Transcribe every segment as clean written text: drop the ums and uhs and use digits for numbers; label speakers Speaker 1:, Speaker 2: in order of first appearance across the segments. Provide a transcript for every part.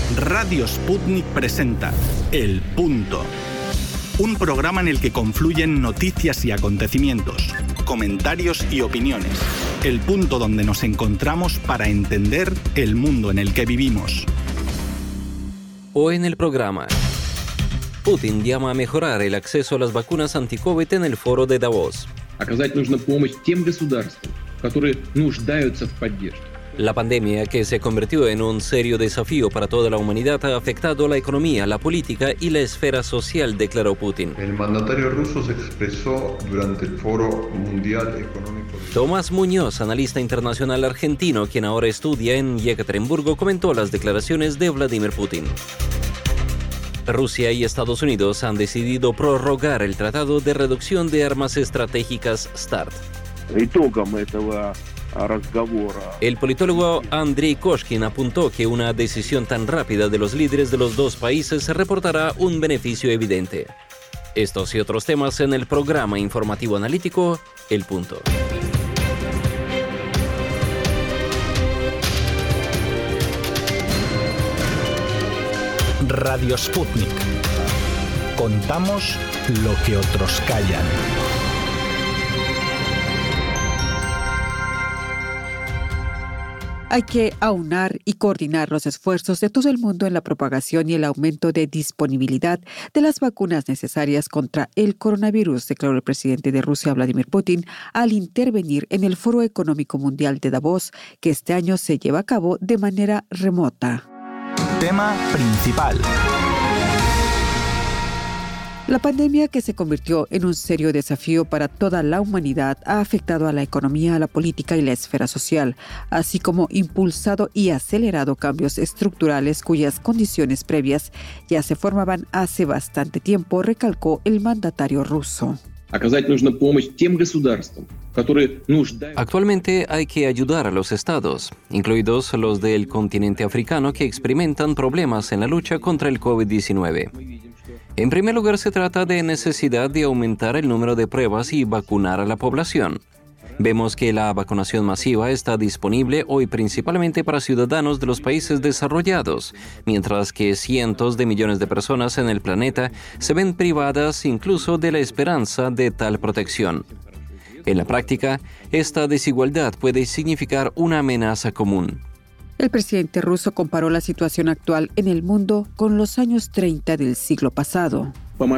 Speaker 1: Radio Sputnik presenta El Punto. Un programa en el que confluyen noticias y acontecimientos, comentarios y opiniones. El punto donde nos encontramos para entender el mundo en el que vivimos.
Speaker 2: Hoy en el programa, Putin llama a mejorar el acceso a las vacunas anti-COVID en el foro de Davos.
Speaker 3: Оказать нужно помощь тем государствам, которые нуждаются в поддержке.
Speaker 2: La pandemia, que se convirtió en un serio desafío para toda la humanidad, ha afectado la economía, la política y la esfera social, declaró Putin.
Speaker 4: El mandatario ruso se expresó durante el Foro Mundial Económico.
Speaker 2: Tomás Muñoz, analista internacional argentino, quien ahora estudia en Yekaterinburgo, comentó las declaraciones de Vladimir Putin. Rusia y Estados Unidos han decidido prorrogar el Tratado de Reducción de Armas Estratégicas START. El politólogo Andrei Koshkin apuntó que una decisión tan rápida de los líderes de los dos países reportará un beneficio evidente. Estos y otros temas en el programa informativo analítico El Punto.
Speaker 1: Radio Sputnik. Contamos lo que otros callan.
Speaker 5: Hay que aunar y coordinar los esfuerzos de todo el mundo en la propagación y el aumento de disponibilidad de las vacunas necesarias contra el coronavirus, declaró el presidente de Rusia, Vladimir Putin, al intervenir en el Foro Económico Mundial de Davos, que este año se lleva a cabo de manera remota.
Speaker 1: Tema principal.
Speaker 5: La pandemia, que se convirtió en un serio desafío para toda la humanidad, ha afectado a la economía, a la política y la esfera social, así como impulsado y acelerado cambios estructurales cuyas condiciones previas ya se formaban hace bastante tiempo, recalcó el mandatario ruso.
Speaker 2: Actualmente hay que ayudar a los estados, incluidos los del continente africano, que experimentan problemas en la lucha contra el COVID-19. En primer lugar, se trata de necesidad de aumentar el número de pruebas y vacunar a la población. Vemos que la vacunación masiva está disponible hoy principalmente para ciudadanos de los países desarrollados, mientras que cientos de millones de personas en el planeta se ven privadas incluso de la esperanza de tal protección. En la práctica, esta desigualdad puede significar una amenaza común.
Speaker 5: El presidente ruso comparó la situación actual en el mundo con los años 30 del siglo pasado.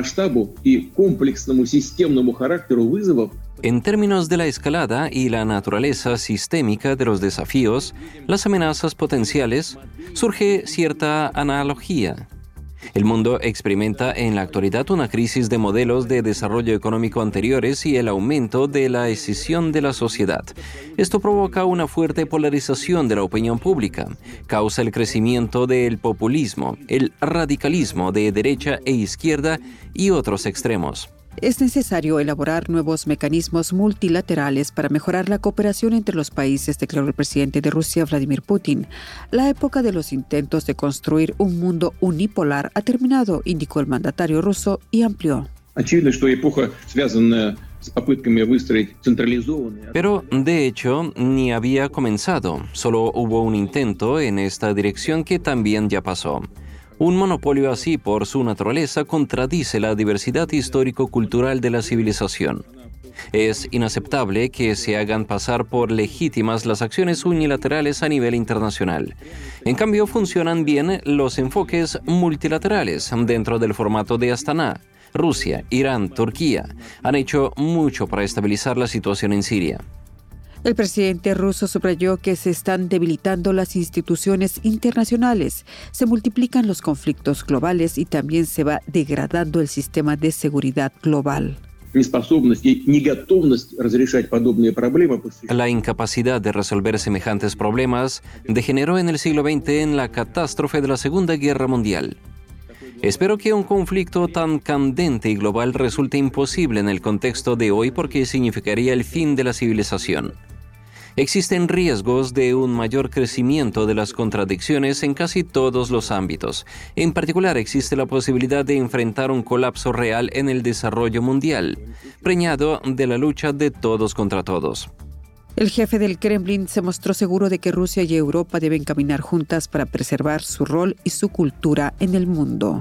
Speaker 2: En términos de la escalada y la naturaleza sistémica de los desafíos, las amenazas potenciales, surge cierta analogía. El mundo experimenta en la actualidad una crisis de modelos de desarrollo económico anteriores y el aumento de la escisión de la sociedad. Esto provoca una fuerte polarización de la opinión pública, causa el crecimiento del populismo, el radicalismo de derecha e izquierda y otros extremos.
Speaker 5: Es necesario elaborar nuevos mecanismos multilaterales para mejorar la cooperación entre los países, declaró el presidente de Rusia, Vladimir Putin. La época de los intentos de construir un mundo unipolar ha terminado, indicó el mandatario ruso y amplió.
Speaker 2: Pero, de hecho, ni había comenzado. Solo hubo un intento en esta dirección que también ya pasó. Un monopolio así, por su naturaleza, contradice la diversidad histórico-cultural de la civilización. Es inaceptable que se hagan pasar por legítimas las acciones unilaterales a nivel internacional. En cambio, funcionan bien los enfoques multilaterales dentro del formato de Astana. Rusia, Irán, Turquía han hecho mucho para estabilizar la situación en Siria.
Speaker 5: El presidente ruso subrayó que se están debilitando las instituciones internacionales, se multiplican los conflictos globales y también se va degradando el sistema de seguridad global.
Speaker 2: La incapacidad de resolver semejantes problemas degeneró en el siglo XX en la catástrofe de la Segunda Guerra Mundial. Espero que un conflicto tan candente y global resulte imposible en el contexto de hoy porque significaría el fin de la civilización. Existen riesgos de un mayor crecimiento de las contradicciones en casi todos los ámbitos. En particular, existe la posibilidad de enfrentar un colapso real en el desarrollo mundial, preñado de la lucha de todos contra todos.
Speaker 5: El jefe del Kremlin se mostró seguro de que Rusia y Europa deben caminar juntas para preservar su rol y su cultura en el mundo.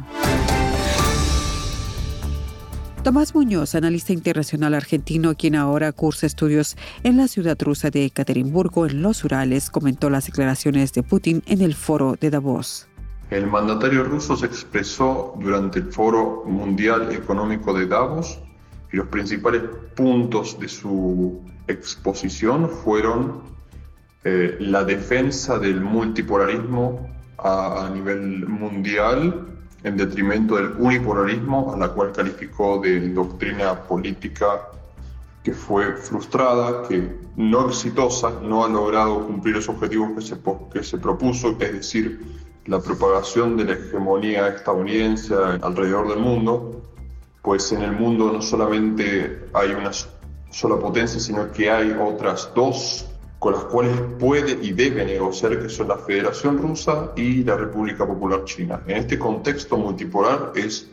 Speaker 5: Tomás Muñoz, analista internacional argentino, quien ahora cursa estudios en la ciudad rusa de Ekaterimburgo, en los Urales, comentó las declaraciones de Putin en el foro de Davos.
Speaker 4: El mandatario ruso se expresó durante el Foro Mundial Económico de Davos y los principales puntos de su exposición fueron la defensa del multipolarismo a nivel mundial en detrimento del unipolarismo, a la cual calificó de doctrina política que fue frustrada, que no exitosa, no ha logrado cumplir los objetivos que se propuso, es decir, la propagación de la hegemonía estadounidense alrededor del mundo, pues en el mundo no solamente hay una sola potencia, sino que hay otras dos con las cuales puede y debe negociar, que son la Federación Rusa y la República Popular China. En este contexto multipolar es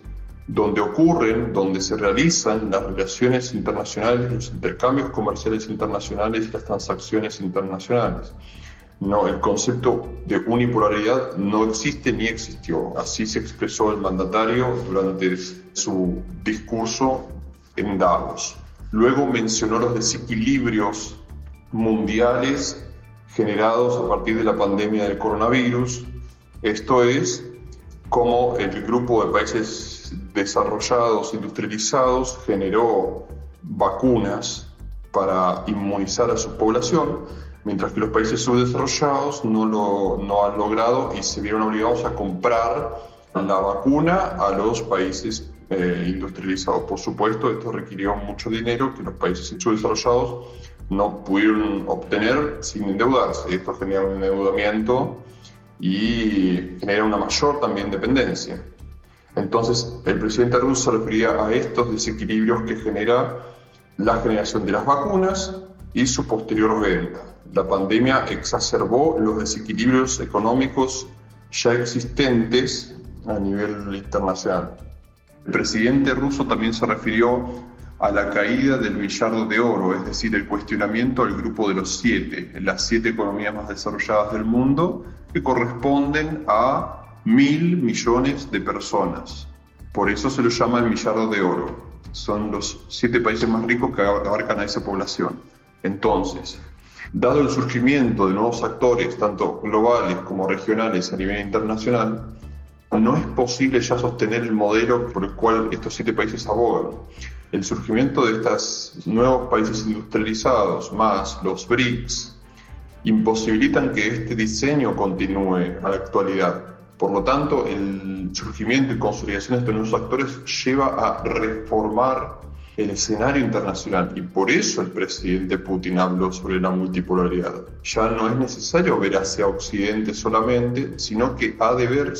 Speaker 4: donde se realizan las relaciones internacionales, los intercambios comerciales internacionales y las transacciones internacionales. No, el concepto de unipolaridad no existe ni existió. Así se expresó el mandatario durante su discurso en Davos. Luego mencionó los desequilibrios mundiales generados a partir de la pandemia del coronavirus. Esto es, cómo el grupo de países desarrollados, industrializados, generó vacunas para inmunizar a su población, mientras que los países subdesarrollados no han logrado y se vieron obligados a comprar la vacuna a los países industrializados. Por supuesto, esto requirió mucho dinero que los países subdesarrollados no pudieron obtener sin endeudarse. Esto genera un endeudamiento y genera una mayor también dependencia. Entonces, el presidente ruso se refería a estos desequilibrios que genera la generación de las vacunas y su posterior venta. La pandemia exacerbó los desequilibrios económicos ya existentes a nivel internacional. El presidente ruso también se refirió a la caída del millardo de oro, es decir, el cuestionamiento al grupo de los 7, las 7 economías más desarrolladas del mundo, que corresponden a 1.000 millones de personas. Por eso se lo llama el millardo de oro. Son los 7 países más ricos que abarcan a esa población. Entonces, dado el surgimiento de nuevos actores, tanto globales como regionales a nivel internacional, no es posible ya sostener el modelo por el cual estos 7 países abogan. El surgimiento de estos nuevos países industrializados, más los BRICS, imposibilitan que este diseño continúe a la actualidad. Por lo tanto, el surgimiento y consolidación de estos nuevos actores lleva a reformar el escenario internacional, y por eso el presidente Putin habló sobre la multipolaridad. Ya no es necesario ver hacia Occidente solamente, sino que ha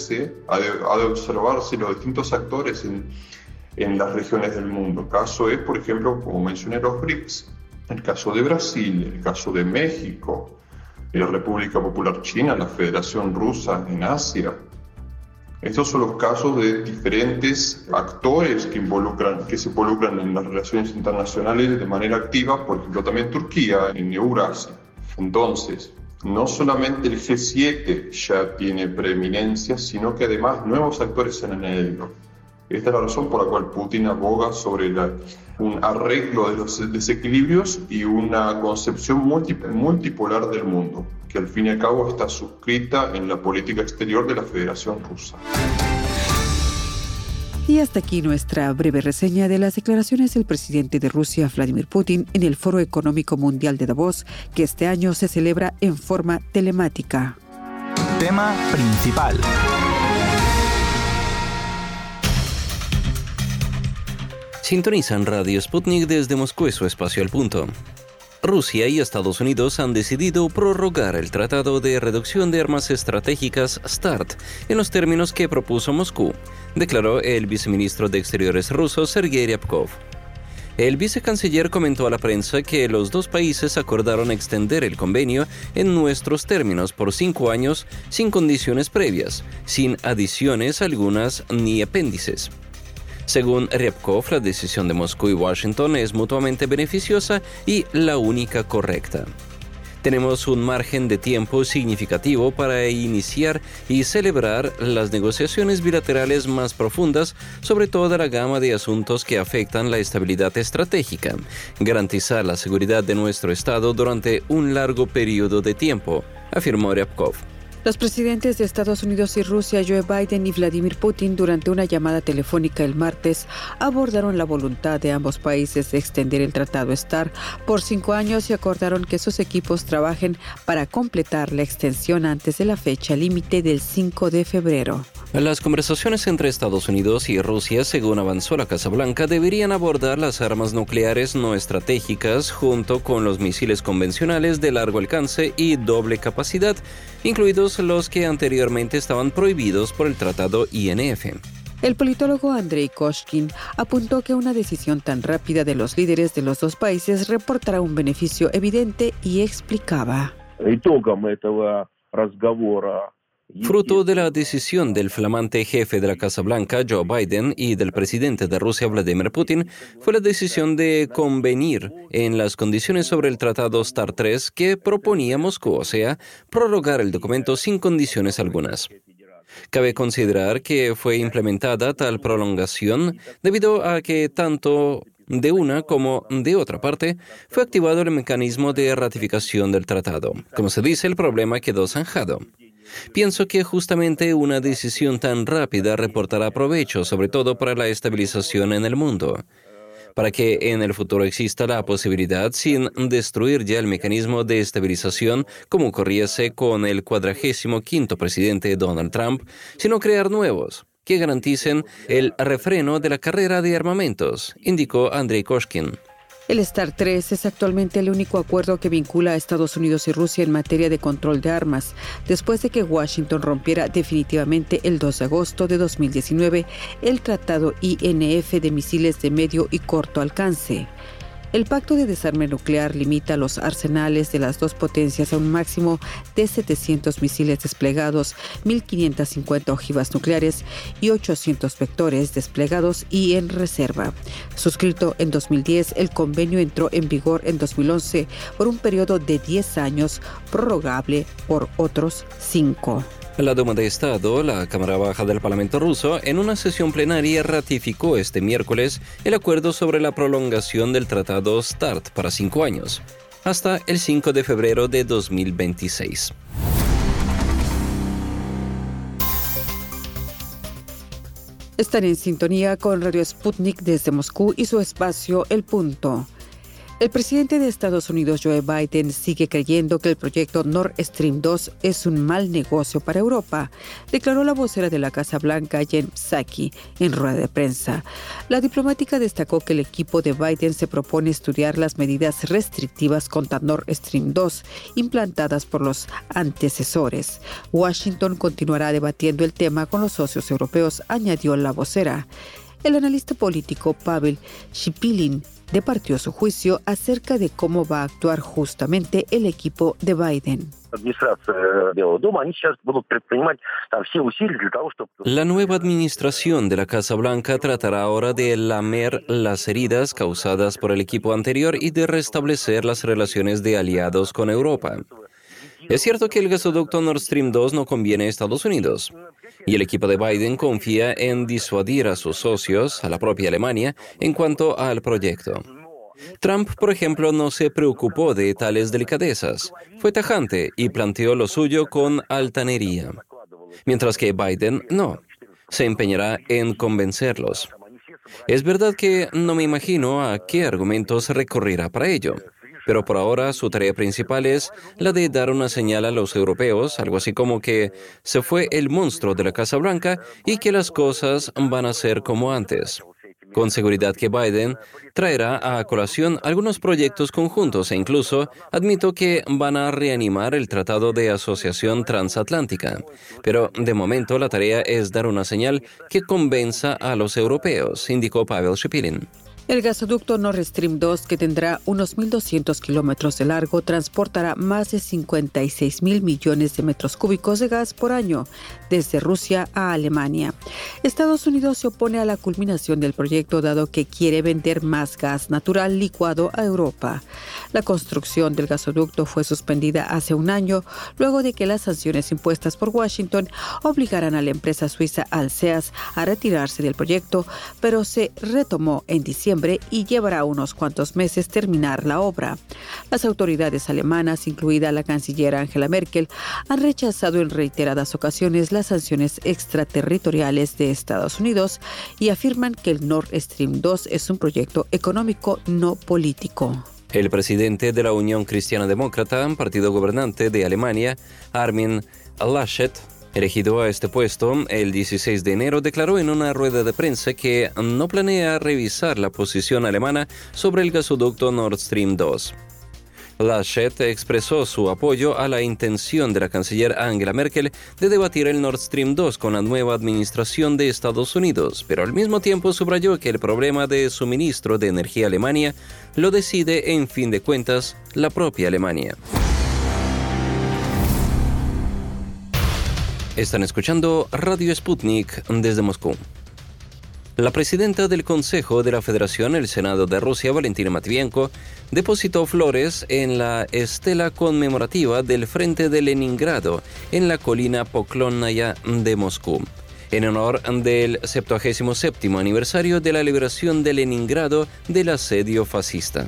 Speaker 4: de observarse los distintos actores en las regiones del mundo. El caso es, por ejemplo, como mencioné, los BRICS, el caso de Brasil, el caso de México, la República Popular China, la Federación Rusa en Asia. Estos son los casos de diferentes actores que se involucran en las relaciones internacionales de manera activa, por ejemplo también Turquía en Eurasia. Entonces, no solamente el G7 ya tiene preeminencia, sino que además nuevos actores se han añadido. Esta es la razón por la cual Putin aboga sobre un arreglo de los desequilibrios y una concepción multipolar del mundo, que al fin y al cabo está suscrita en la política exterior de la Federación Rusa.
Speaker 5: Y hasta aquí nuestra breve reseña de las declaraciones del presidente de Rusia, Vladimir Putin, en el Foro Económico Mundial de Davos, que este año se celebra en forma telemática.
Speaker 1: Tema principal.
Speaker 2: Sintonizan Radio Sputnik desde Moscú, su espacio al punto. Rusia y Estados Unidos han decidido prorrogar el Tratado de Reducción de Armas Estratégicas START en los términos que propuso Moscú, declaró el viceministro de Exteriores ruso Sergei Ryabkov. El vicecanciller comentó a la prensa que los dos países acordaron extender el convenio en nuestros términos por 5 años sin condiciones previas, sin adiciones algunas ni apéndices. Según Ryabkov, la decisión de Moscú y Washington es mutuamente beneficiosa y la única correcta. Tenemos un margen de tiempo significativo para iniciar y celebrar las negociaciones bilaterales más profundas sobre toda la gama de asuntos que afectan la estabilidad estratégica, garantizar la seguridad de nuestro Estado durante un largo periodo de tiempo, afirmó Ryabkov.
Speaker 5: Los presidentes de Estados Unidos y Rusia, Joe Biden y Vladimir Putin, durante una llamada telefónica el martes, abordaron la voluntad de ambos países de extender el Tratado START por 5 años y acordaron que sus equipos trabajen para completar la extensión antes de la fecha límite del 5 de febrero.
Speaker 2: Las conversaciones entre Estados Unidos y Rusia, según avanzó la Casa Blanca, deberían abordar las armas nucleares no estratégicas junto con los misiles convencionales de largo alcance y doble capacidad, incluidos los que anteriormente estaban prohibidos por el Tratado INF.
Speaker 5: El politólogo Andrei Koshkin apuntó que una decisión tan rápida de los líderes de los dos países reportará un beneficio evidente y explicaba.
Speaker 2: Fruto de la decisión del flamante jefe de la Casa Blanca, Joe Biden, y del presidente de Rusia, Vladimir Putin, fue la decisión de convenir en las condiciones sobre el Tratado START 3 que proponía Moscú, o sea, prorrogar el documento sin condiciones algunas. Cabe considerar que fue implementada tal prolongación debido a que tanto de una como de otra parte fue activado el mecanismo de ratificación del tratado. Como se dice, el problema quedó zanjado. Pienso que justamente una decisión tan rápida reportará provecho, sobre todo para la estabilización en el mundo, para que en el futuro exista la posibilidad, sin destruir ya el mecanismo de estabilización como ocurriese con el 45º presidente Donald Trump, sino crear nuevos que garanticen el refreno de la carrera de armamentos, indicó Andrei Koshkin.
Speaker 5: El START 3 es actualmente el único acuerdo que vincula a Estados Unidos y Rusia en materia de control de armas, después de que Washington rompiera definitivamente el 2 de agosto de 2019 el Tratado INF de misiles de medio y corto alcance. El pacto de desarme nuclear limita los arsenales de las dos potencias a un máximo de 700 misiles desplegados, 1.550 ojivas nucleares y 800 vectores desplegados y en reserva. Suscrito en 2010, el convenio entró en vigor en 2011 por un periodo de 10 años, prorrogable por otros 5.
Speaker 2: La Duma de Estado, la Cámara Baja del Parlamento ruso, en una sesión plenaria ratificó este miércoles el acuerdo sobre la prolongación del Tratado START para 5 años, hasta el 5 de febrero de 2026.
Speaker 5: Están en sintonía con Radio Sputnik desde Moscú y su espacio El Punto. El presidente de Estados Unidos, Joe Biden, sigue creyendo que el proyecto Nord Stream 2 es un mal negocio para Europa, declaró la vocera de la Casa Blanca, Jen Psaki, en rueda de prensa. La diplomática destacó que el equipo de Biden se propone estudiar las medidas restrictivas contra Nord Stream 2 implantadas por los antecesores. Washington continuará debatiendo el tema con los socios europeos, añadió la vocera. El analista político Pavel Shipilin departió su juicio acerca de cómo va a actuar justamente el equipo de Biden.
Speaker 2: La nueva administración de la Casa Blanca tratará ahora de lamer las heridas causadas por el equipo anterior y de restablecer las relaciones de aliados con Europa. Es cierto que el gasoducto Nord Stream 2 no conviene a Estados Unidos, y el equipo de Biden confía en disuadir a sus socios, a la propia Alemania, en cuanto al proyecto. Trump, por ejemplo, no se preocupó de tales delicadezas. Fue tajante y planteó lo suyo con altanería. Mientras que Biden no. Se empeñará en convencerlos. Es verdad que no me imagino a qué argumentos recurrirá para ello. Pero por ahora su tarea principal es la de dar una señal a los europeos, algo así como que se fue el monstruo de la Casa Blanca y que las cosas van a ser como antes. Con seguridad que Biden traerá a colación algunos proyectos conjuntos e incluso admito que van a reanimar el Tratado de Asociación Transatlántica. Pero de momento la tarea es dar una señal que convenza a los europeos, indicó Pavel Shipilin.
Speaker 5: El gasoducto Nord Stream 2, que tendrá unos 1.200 kilómetros de largo, transportará más de 56.000 millones de metros cúbicos de gas por año desde Rusia a Alemania. Estados Unidos se opone a la culminación del proyecto dado que quiere vender más gas natural licuado a Europa. La construcción del gasoducto fue suspendida hace un año luego de que las sanciones impuestas por Washington obligaran a la empresa suiza Alseas a retirarse del proyecto, pero se retomó en diciembre y llevará unos cuantos meses terminar la obra. Las autoridades alemanas, incluida la canciller Angela Merkel, han rechazado en reiteradas ocasiones las sanciones extraterritoriales de Estados Unidos y afirman que el Nord Stream 2 es un proyecto económico, no político.
Speaker 2: El presidente de la Unión Cristiana Demócrata, partido gobernante de Alemania, Armin Laschet, elegido a este puesto el 16 de enero, declaró en una rueda de prensa que no planea revisar la posición alemana sobre el gasoducto Nord Stream 2. Laschet expresó su apoyo a la intención de la canciller Angela Merkel de debatir el Nord Stream 2 con la nueva administración de Estados Unidos, pero al mismo tiempo subrayó que el problema de suministro de energía a Alemania lo decide, en fin de cuentas, la propia Alemania. Están escuchando Radio Sputnik desde Moscú. La presidenta del Consejo de la Federación, el Senado de Rusia, Valentina Matvienko, depositó flores en la estela conmemorativa del Frente de Leningrado en la colina Poklonnaya de Moscú, en honor del 77º aniversario de la liberación de Leningrado del asedio fascista.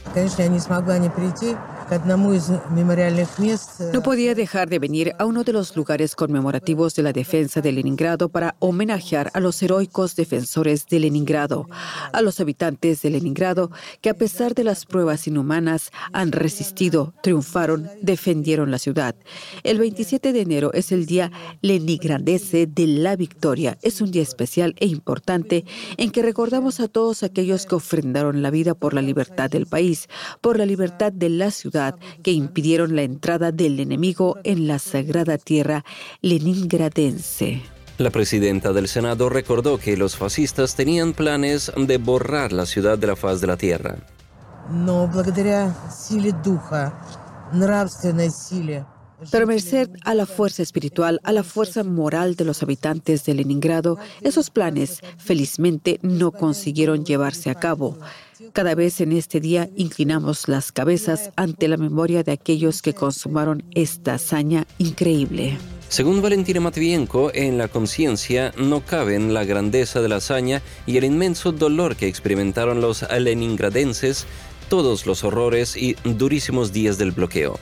Speaker 5: No podía dejar de venir a uno de los lugares conmemorativos de la defensa de Leningrado para homenajear a los heroicos defensores de Leningrado, a los habitantes de Leningrado que a pesar de las pruebas inhumanas han resistido, triunfaron, defendieron la ciudad. El 27 de enero es el Día Leningradense de la Victoria. Es un día especial e importante en que recordamos a todos aquellos que ofrendaron la vida por la libertad del país, por la libertad de la ciudad, que impidieron la entrada del enemigo en la sagrada tierra leningradense.
Speaker 2: La presidenta del Senado recordó que los fascistas tenían planes de borrar la ciudad de la faz de la tierra.
Speaker 5: Pero merced a la fuerza espiritual, a la fuerza moral de los habitantes de Leningrado, esos planes, felizmente, no consiguieron llevarse a cabo. Cada vez en este día inclinamos las cabezas ante la memoria de aquellos que consumaron esta hazaña increíble.
Speaker 2: Según Valentina Matvienko, en la conciencia no caben la grandeza de la hazaña y el inmenso dolor que experimentaron los leningradenses, todos los horrores y durísimos días del bloqueo.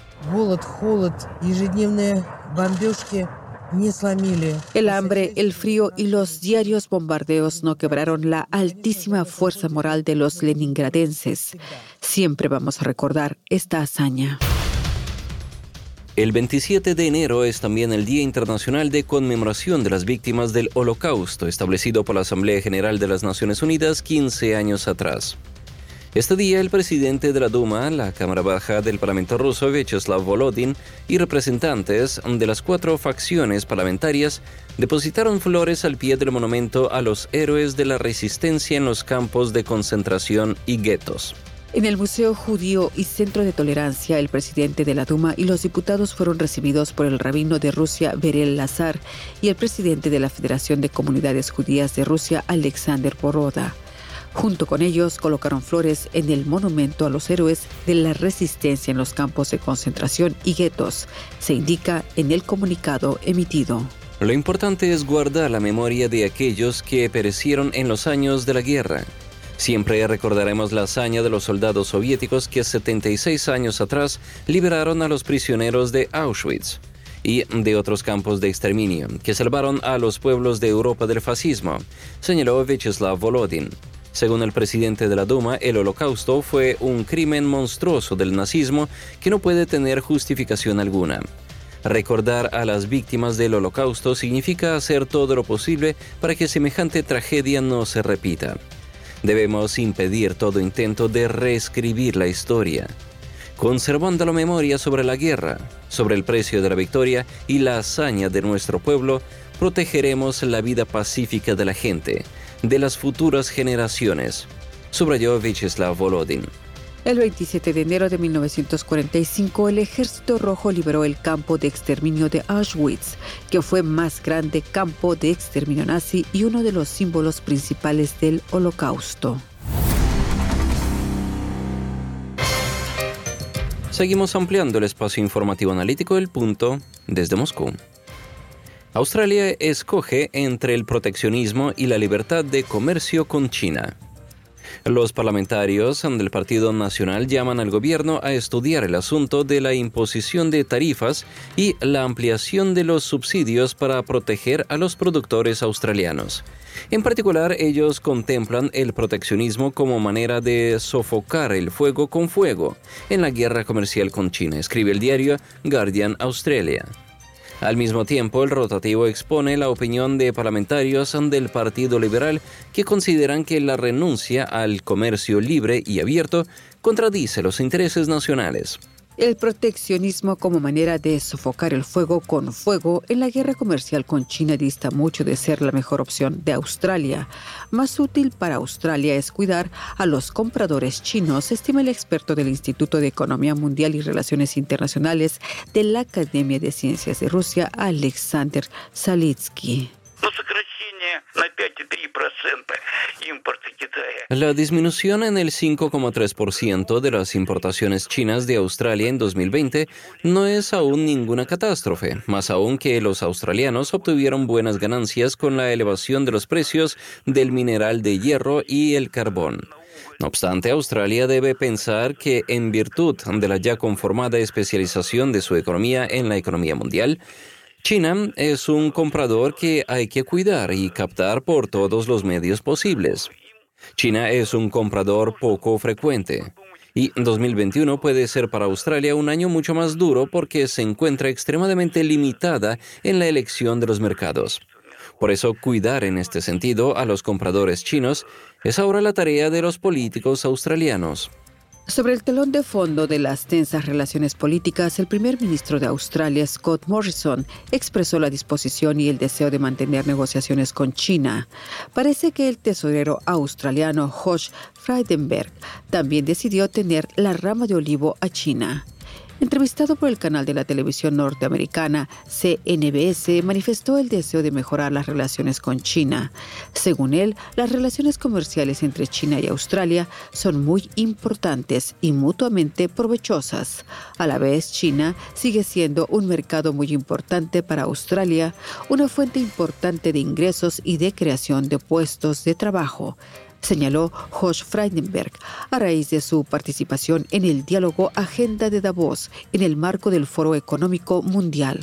Speaker 5: El hambre, el frío y los diarios bombardeos no quebraron la altísima fuerza moral de los leningradenses. Siempre vamos a recordar esta hazaña.
Speaker 2: El 27 de enero es también el Día Internacional de Conmemoración de las Víctimas del Holocausto, establecido por la Asamblea General de las Naciones Unidas 15 años atrás. Este día, el presidente de la Duma, la Cámara Baja del Parlamento ruso, Vyacheslav Volodin, y representantes de las 4 facciones parlamentarias depositaron flores al pie del monumento a los héroes de la resistencia en los campos de concentración y guetos.
Speaker 5: En el Museo Judío y Centro de Tolerancia, el presidente de la Duma y los diputados fueron recibidos por el rabino de Rusia, Berel Lazar, y el presidente de la Federación de Comunidades Judías de Rusia, Alexander Boroda. Junto con ellos colocaron flores en el monumento a los héroes de la resistencia en los campos de concentración y guetos, se indica en el comunicado emitido.
Speaker 2: Lo importante es guardar la memoria de aquellos que perecieron en los años de la guerra. Siempre recordaremos la hazaña de los soldados soviéticos que 76 años atrás liberaron a los prisioneros de Auschwitz y de otros campos de exterminio, que salvaron a los pueblos de Europa del fascismo, señaló Vyacheslav Volodin. Según el presidente de la Duma, el Holocausto fue un crimen monstruoso del nazismo que no puede tener justificación alguna. Recordar a las víctimas del Holocausto significa hacer todo lo posible para que semejante tragedia no se repita. Debemos impedir todo intento de reescribir la historia. Conservando la memoria sobre la guerra, sobre el precio de la victoria y la hazaña de nuestro pueblo, protegeremos la vida pacífica de la gente, de las futuras generaciones, subrayó Vyacheslav Volodin.
Speaker 5: El 27 de enero de 1945, el Ejército Rojo liberó el campo de exterminio de Auschwitz, que fue más grande campo de exterminio nazi y uno de los símbolos principales del Holocausto.
Speaker 2: Seguimos ampliando el espacio informativo analítico del Punto desde Moscú. Australia escoge entre el proteccionismo y la libertad de comercio con China. Los parlamentarios del Partido Nacional llaman al gobierno a estudiar el asunto de la imposición de tarifas y la ampliación de los subsidios para proteger a los productores australianos. En particular, ellos contemplan el proteccionismo como manera de sofocar el fuego con fuego en la guerra comercial con China, escribe el diario Guardian Australia. Al mismo tiempo, el rotativo expone la opinión de parlamentarios del Partido Liberal que consideran que la renuncia al comercio libre y abierto contradice los intereses nacionales.
Speaker 5: El proteccionismo como manera de sofocar el fuego con fuego en la guerra comercial con China dista mucho de ser la mejor opción de Australia. Más útil para Australia es cuidar a los compradores chinos, estima el experto del Instituto de Economía Mundial y Relaciones Internacionales de la Academia de Ciencias de Rusia, Alexander Salitsky.
Speaker 2: La disminución en el 5,3% de las importaciones chinas de Australia en 2020 no es aún ninguna catástrofe, más aún que los australianos obtuvieron buenas ganancias con la elevación de los precios del mineral de hierro y el carbón. No obstante, Australia debe pensar que en virtud de la ya conformada especialización de su economía en la economía mundial, China es un comprador que hay que cuidar y captar por todos los medios posibles. China es un comprador poco frecuente y 2021 puede ser para Australia un año mucho más duro porque se encuentra extremadamente limitada en la elección de los mercados. Por eso, cuidar en este sentido a los compradores chinos es ahora la tarea de los políticos australianos.
Speaker 5: Sobre el telón de fondo de las tensas relaciones políticas, el primer ministro de Australia, Scott Morrison, expresó la disposición y el deseo de mantener negociaciones con China. Parece que el tesorero australiano Josh Frydenberg también decidió tener la rama de olivo a China. Entrevistado por el canal de la televisión norteamericana CNBC, manifestó el deseo de mejorar las relaciones con China. Según él, las relaciones comerciales entre China y Australia son muy importantes y mutuamente provechosas. A la vez, China sigue siendo un mercado muy importante para Australia, una fuente importante de ingresos y de creación de puestos de trabajo, señaló Josh Frydenberg a raíz de su participación en el diálogo Agenda de Davos en el marco del Foro Económico Mundial.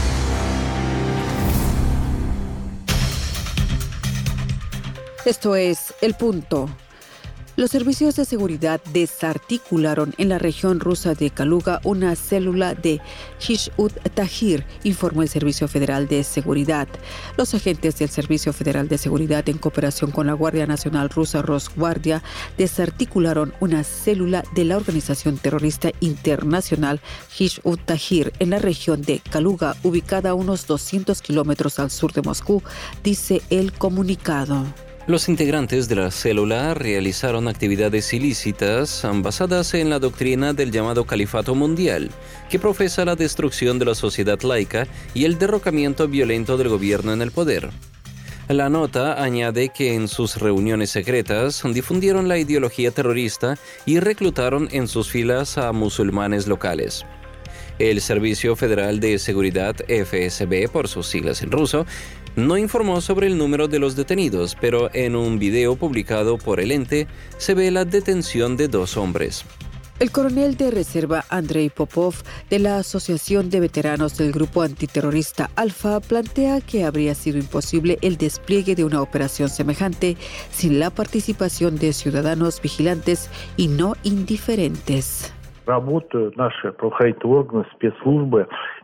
Speaker 5: Esto es El Punto. Los servicios de seguridad desarticularon en la región rusa de Kaluga una célula de Hizb ut-Tahrir, informó el Servicio Federal de Seguridad. Los agentes del Servicio Federal de Seguridad, en cooperación con la Guardia Nacional Rusa Rosguardia, desarticularon una célula de la organización terrorista internacional Hizb ut-Tahrir en la región de Kaluga, ubicada a unos 200 kilómetros al sur de Moscú, dice el comunicado.
Speaker 2: Los integrantes de la célula realizaron actividades ilícitas basadas en la doctrina del llamado Califato Mundial, que profesa la destrucción de la sociedad laica y el derrocamiento violento del gobierno en el poder. La nota añade que en sus reuniones secretas difundieron la ideología terrorista y reclutaron en sus filas a musulmanes locales. El Servicio Federal de Seguridad, FSB por sus siglas en ruso, no informó sobre el número de los detenidos, pero en un video publicado por el ente se ve la detención de 2 hombres.
Speaker 5: El coronel de reserva Andrei Popov, de la Asociación de Veteranos del Grupo Antiterrorista Alfa, plantea que habría sido imposible el despliegue de una operación semejante sin la participación de ciudadanos vigilantes y no indiferentes.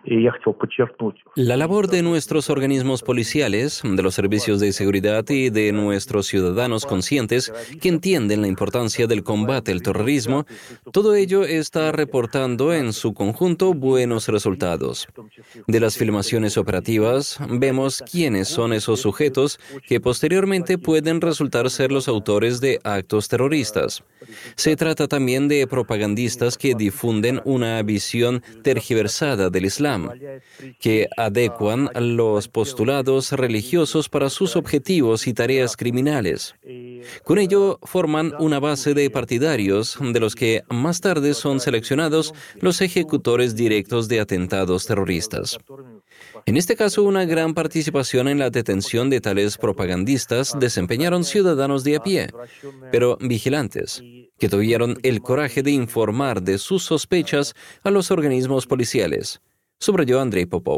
Speaker 2: La labor de nuestros organismos policiales, de los servicios de seguridad y de nuestros ciudadanos conscientes que entienden la importancia del combate al terrorismo, todo ello está reportando en su conjunto buenos resultados. De las filmaciones operativas, vemos quiénes son esos sujetos que posteriormente pueden resultar ser los autores de actos terroristas. Se trata también de propagandistas que difunden una visión tergiversada del Islam, que adecuan los postulados religiosos para sus objetivos y tareas criminales. Con ello, forman una base de partidarios de los que más tarde son seleccionados los ejecutores directos de atentados terroristas. En este caso, una gran participación en la detención de tales propagandistas desempeñaron ciudadanos de a pie, pero vigilantes, que tuvieron el coraje de informar de sus sospechas a los organismos policiales, subrayó Andrei Popov.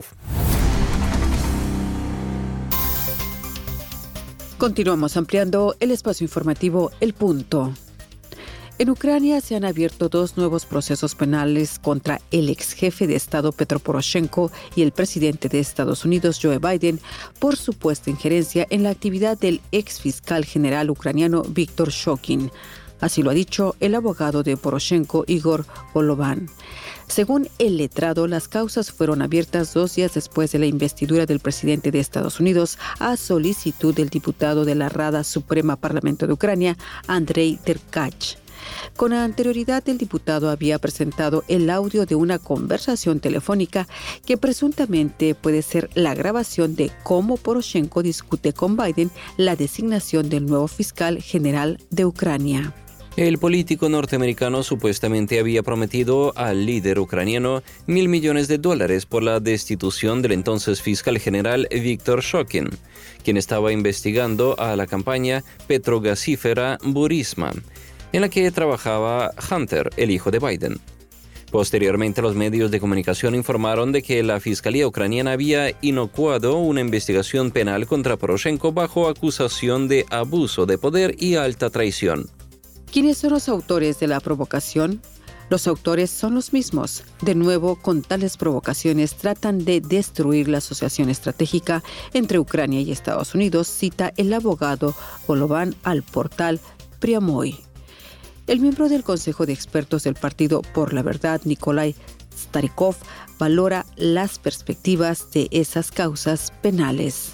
Speaker 5: Continuamos ampliando el espacio informativo El Punto. En Ucrania se han abierto 2 nuevos procesos penales contra el ex jefe de Estado Petro Poroshenko y el presidente de Estados Unidos Joe Biden por supuesta injerencia en la actividad del ex fiscal general ucraniano Viktor Shokin. Así lo ha dicho el abogado de Poroshenko, Igor Golovanov. Según el letrado, las causas fueron abiertas 2 días después de la investidura del presidente de Estados Unidos a solicitud del diputado de la Rada Suprema Parlamento de Ucrania, Andrei Derkach. Con anterioridad, el diputado había presentado el audio de una conversación telefónica que presuntamente puede ser la grabación de cómo Poroshenko discute con Biden la designación del nuevo fiscal general de Ucrania.
Speaker 2: El político norteamericano supuestamente había prometido al líder ucraniano $1.000 millones por la destitución del entonces fiscal general Viktor Shokin, quien estaba investigando a la campaña petrogasífera Burisma, en la que trabajaba Hunter, el hijo de Biden. Posteriormente, los medios de comunicación informaron de que la Fiscalía ucraniana había inocuado una investigación penal contra Poroshenko bajo acusación de abuso de poder y alta traición.
Speaker 5: ¿Quiénes son los autores de la provocación? Los autores son los mismos. De nuevo, con tales provocaciones tratan de destruir la asociación estratégica entre Ucrania y Estados Unidos, cita el abogado Golovanov al portal Priamoy. El miembro del Consejo de Expertos del Partido por la Verdad, Nikolai Starikov, valora las perspectivas de esas causas penales.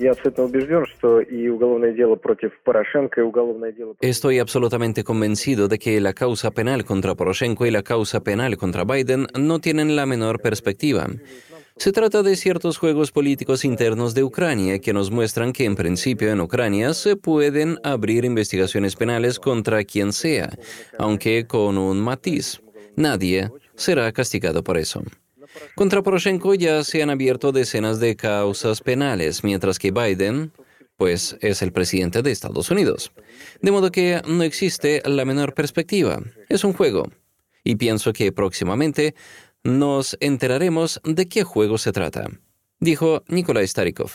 Speaker 2: Estoy absolutamente convencido de que la causa penal contra Poroshenko y la causa penal contra Biden no tienen la menor perspectiva. Se trata de ciertos juegos políticos internos de Ucrania que nos muestran que en principio en Ucrania se pueden abrir investigaciones penales contra quien sea, aunque con un matiz. Nadie será castigado por eso. Contra Poroshenko ya se han abierto decenas de causas penales, mientras que Biden, pues, es el presidente de Estados Unidos. De modo que no existe la menor perspectiva. Es un juego. Y pienso que próximamente nos enteraremos de qué juego se trata, dijo Nikolai Starikov.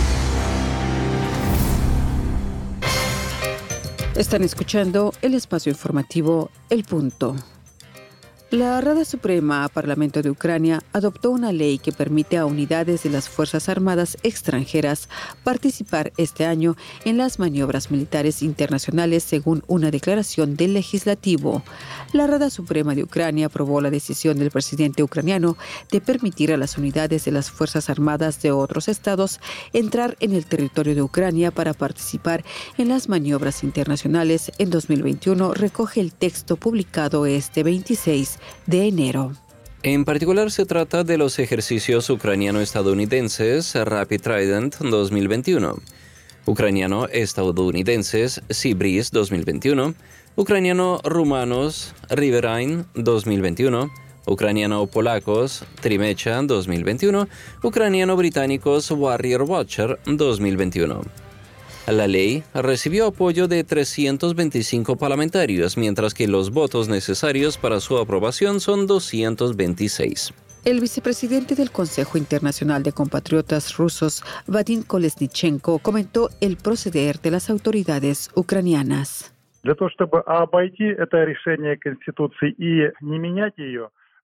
Speaker 5: Están escuchando el espacio informativo El Punto. La Rada Suprema Parlamento de Ucrania adoptó una ley que permite a unidades de las Fuerzas Armadas extranjeras participar este año en las maniobras militares internacionales según una declaración del legislativo. La Rada Suprema de Ucrania aprobó la decisión del presidente ucraniano de permitir a las unidades de las Fuerzas Armadas de otros estados entrar en el territorio de Ucrania para participar en las maniobras internacionales en 2021, recoge el texto publicado este 26 de enero.
Speaker 2: En particular, se trata de los ejercicios ucraniano-estadounidenses Rapid Trident 2021, ucraniano-estadounidenses Sea Breeze 2021, ucraniano-rumanos Riverine 2021, ucraniano-polacos Trimecha 2021, ucraniano-británicos Warrior Watcher 2021. La ley recibió apoyo de 325 parlamentarios, mientras que los votos necesarios para su aprobación son 226.
Speaker 5: El vicepresidente del Consejo Internacional de Compatriotas Rusos, Vadim Kolesnichenko, comentó el proceder de las autoridades ucranianas.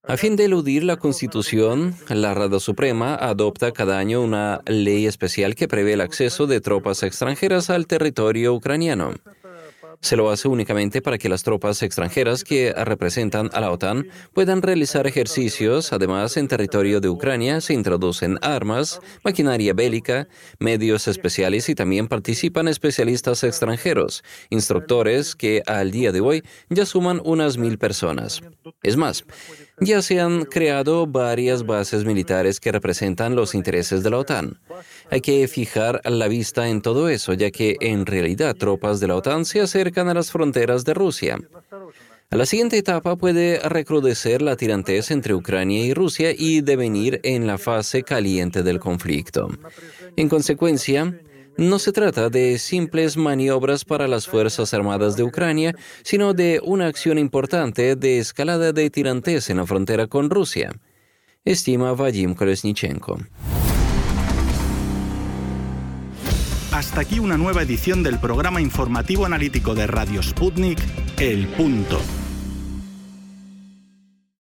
Speaker 2: A fin de eludir la Constitución, la Rada Suprema adopta cada año una ley especial que prevé el acceso de tropas extranjeras al territorio ucraniano. Se lo hace únicamente para que las tropas extranjeras que representan a la OTAN puedan realizar ejercicios. Además, en territorio de Ucrania se introducen armas, maquinaria bélica, medios especiales y también participan especialistas extranjeros, instructores que al día de hoy ya suman unas 1,000 personas. Es más, ya se han creado varias bases militares que representan los intereses de la OTAN. Hay que fijar la vista en todo eso, ya que en realidad tropas de la OTAN se acercan a las fronteras de Rusia. La siguiente etapa puede recrudecer la tirantez entre Ucrania y Rusia y devenir en la fase caliente del conflicto. En consecuencia, no se trata de simples maniobras para las Fuerzas Armadas de Ucrania, sino de una acción importante de escalada de tirantez en la frontera con Rusia, estima Vadim Kolesnichenko.
Speaker 1: Hasta aquí una nueva edición del programa informativo analítico de Radio Sputnik, El Punto.